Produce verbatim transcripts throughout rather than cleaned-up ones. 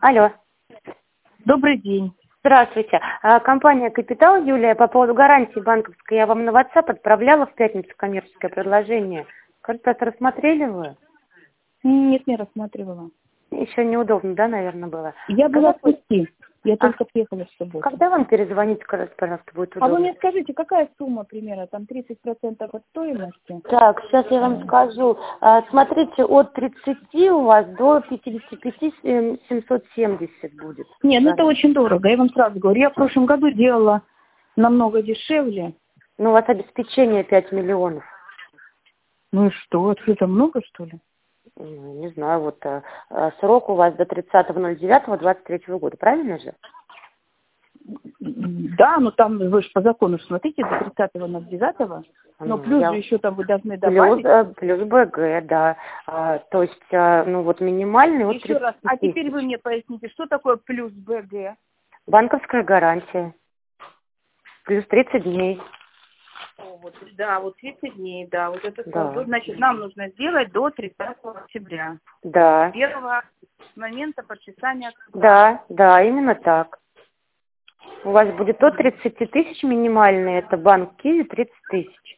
Алло. Добрый день. Здравствуйте. А, Компания «Капитал», Юлия, по поводу гарантии банковской. Я вам на WhatsApp отправляла в пятницу коммерческое предложение. Кажется, это рассмотрели вы? Нет, не рассматривала. Еще неудобно, да, наверное, было? Я Когда, была в пути. Я а, только приехала в субботу. когда вам перезвонить, скажите, пожалуйста, будет А вы удобно? мне скажите, какая сумма примерно? Там тридцать процентов от стоимости? Так, сейчас я вам скажу. А, Смотрите, от тридцати у вас до пятидесяти пяти э, семьсот семьдесят будет. Не, ну Да. это очень дорого. Я вам сразу говорю. Я в прошлом году делала намного дешевле. Ну, у вас обеспечение пять миллионов. Ну и что? Это что, много, что ли? Ну, не знаю, вот а, а, срок у вас до тридцатого ноль девятого двадцать третьего года, правильно же? Да, но там вы же по закону смотрите до тридцатого ноль девятого. Но Ну, плюс я... же еще там вы должны Плюс, добавить. э, плюс БГ, да. А, то есть, а, ну вот минимальный от Еще раз. тридцати А тысяч. теперь вы мне поясните, что такое плюс БГ? Банковская гарантия. Плюс тридцать дней. О, вот, да, вот тридцать дней, да, вот это Да. значит, нам нужно сделать до тридцатого октября. Да. Первого момента подписания контракта. Да, да, именно так. У вас будет от тридцати тысяч минимальный, это банк Киви тридцать тысяч.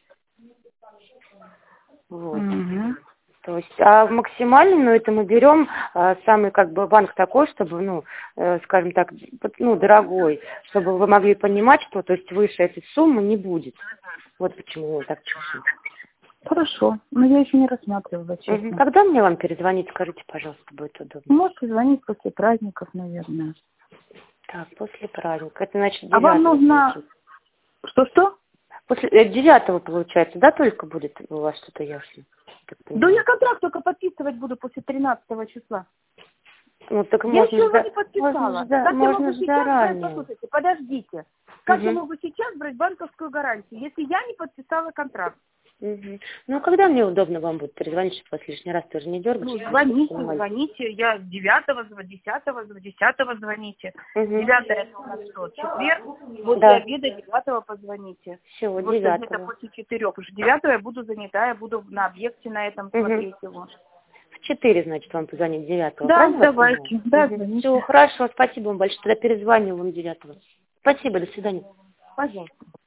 Вот. Угу. То есть, а максимально, ну, это мы берем а, самый, как бы, банк такой, чтобы, ну, э, скажем так, ну, дорогой, чтобы вы могли понимать, что, то есть, выше этой суммы не будет. Вот почему мы так чувствуем. Хорошо, но я еще не рассматривала, честно. Мгм. Когда мне вам перезвонить, скажите, пожалуйста, будет удобно? Можете звонить после праздников, наверное. Так, после праздника. Это значит А вам девятого. нужно... Что-что? После э, девятого, получается, да, только будет у вас что-то ясно? Так Да понимаю. я контракт только подписывать буду после тринадцатого числа. Ну, так Я можно еще его жда- не можно, подписала. жда- Как я можно могу ж сейчас брать, заранее. послушайте, подождите. Как я Мгм. могу сейчас брать банковскую гарантию, если я не подписала контракт? Мгм. Ну, а когда мне удобно вам будет перезвонить, чтобы вас лишний раз тоже не дергать? Ну, чтобы звоните, понимали? звоните. Я девятого, десятого, десятого звоните. Мгм. Девятое это у нас что? Четверг. После Да, обеда девятого позвоните. все, Потому что где-то девятого. после четырех. Потому что девятого я буду занята, я буду на объекте на этом Мгм. смотреть его. В четыре, значит, вам позвонить девятого, Да, правильно вас понимаю? давайте. Да, Все, звоните. хорошо, спасибо вам большое, тогда перезвоню вам девятого. Спасибо, до свидания. Пожалуйста.